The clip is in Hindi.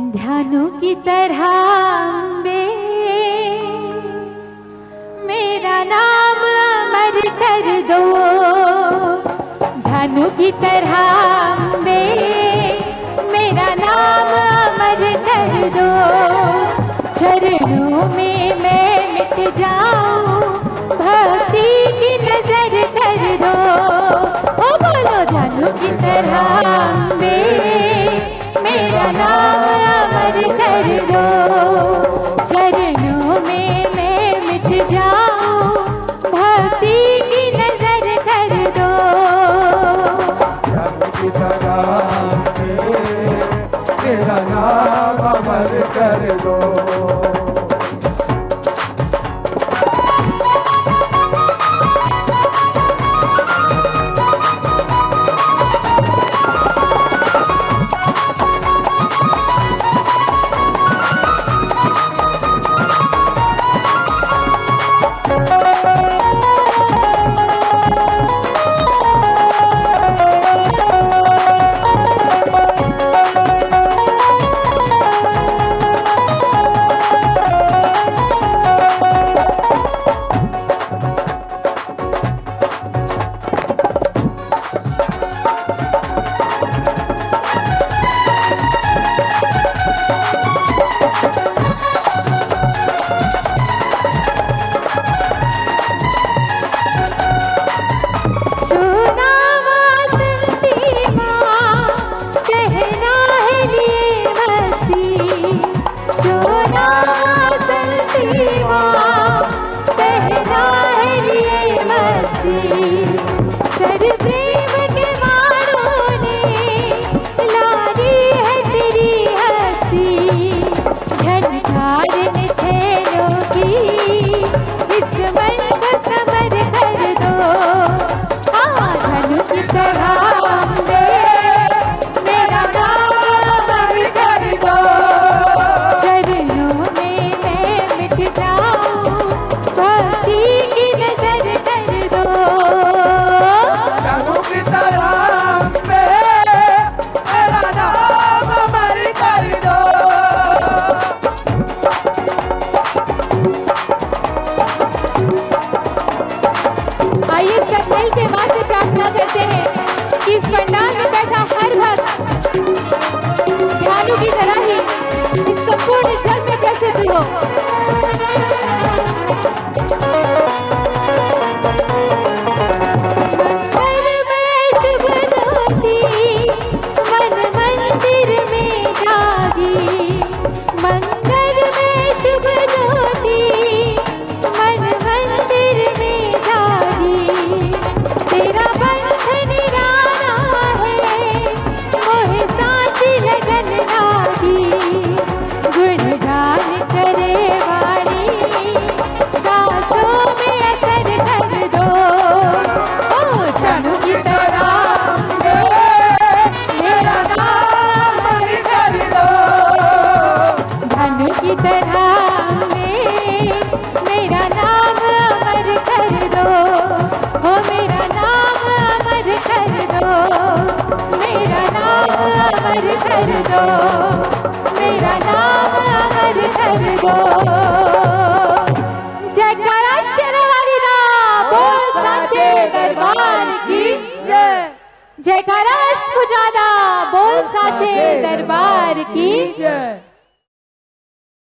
ध्यानु की तरह अम्बे मेरा नाम अमर कर दो। ध्यानु की तरह अम्बे मेरा नाम अमर कर दो। चरणों में मैं मिट जाऊं, भक्ति की नजर कर दो। ओ बोलो ध्यानु की तरह अम्बे मेरा नाम अमर कर दो। चरणों में मैं मिट जाऊं, भक्ति की नजर कर दो। ध्यानु की तरह से मेरा नाम अमर कर दो। इस पंडाल में बैठा हर भक्त ध्यानु की तरह ही इस संपूर्ण जग में प्रसिद्ध हो। मंदिर में शुभ ज्योति मन मंदिर में जागी। मंदिर में शुभ ज्योति मन मंदिर में जागी। तेरा बंधन कर दो, मेरा नाम अमर कर दो। जयकारा शेरावाली दा बोल साचे दरबार की जय। जयकारा अष्टभुजा दा बोल साचे दरबार की जय।